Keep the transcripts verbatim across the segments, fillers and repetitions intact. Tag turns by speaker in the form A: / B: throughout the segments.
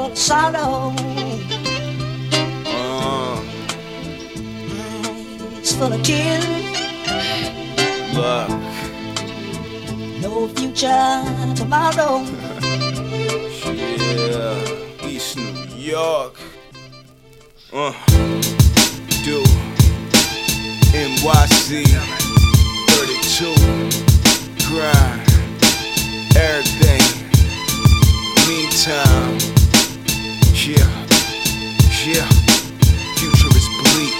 A: full of sorrow.
B: Uh,
A: Eyes full of tears.
B: look.
A: No future tomorrow.
B: Yeah, East New York. Uh, do N Y C thirty-two. Grind. Everything. Meantime. Yeah. Yeah. Future is bleak.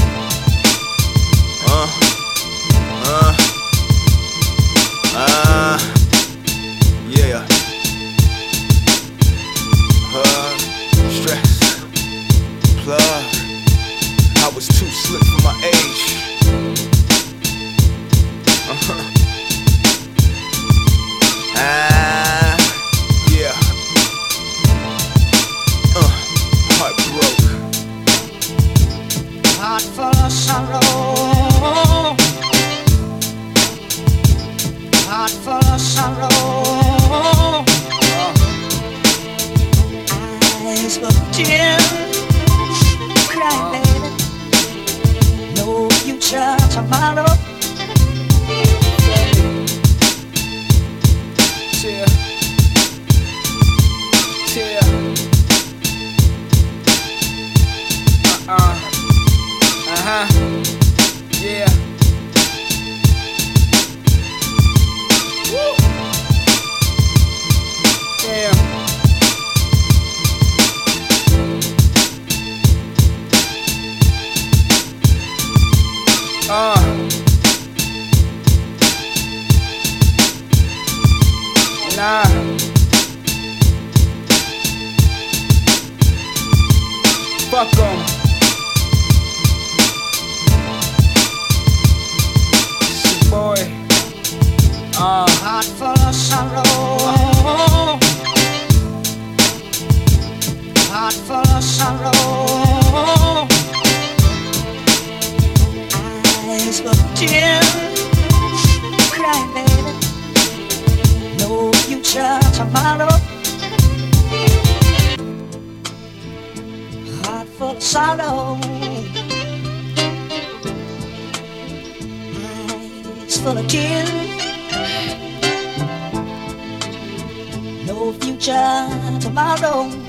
B: Uh. Uh. Uh. Yeah. Hug. Stress. Plug. I was too slick for my age. Uh-huh. Ah, yeah. Uh, heartbroke.
A: Heart full of sorrow. Heart full of sorrow.
B: Uh,
A: Eyes full of tears. Cry, baby. No future tomorrow.
B: Cheer. Cheer. Uh-uh. Uh-huh. Yeah. Woo. Damn. Uh. Nah. Fuck 'em. It's your boy. Uh.
A: Heart full of sorrow. Heart full of sorrow. Eyes full of tears. Cry, baby. No future tomorrow. Heart full of sorrow. Eyes full of tears. No future tomorrow.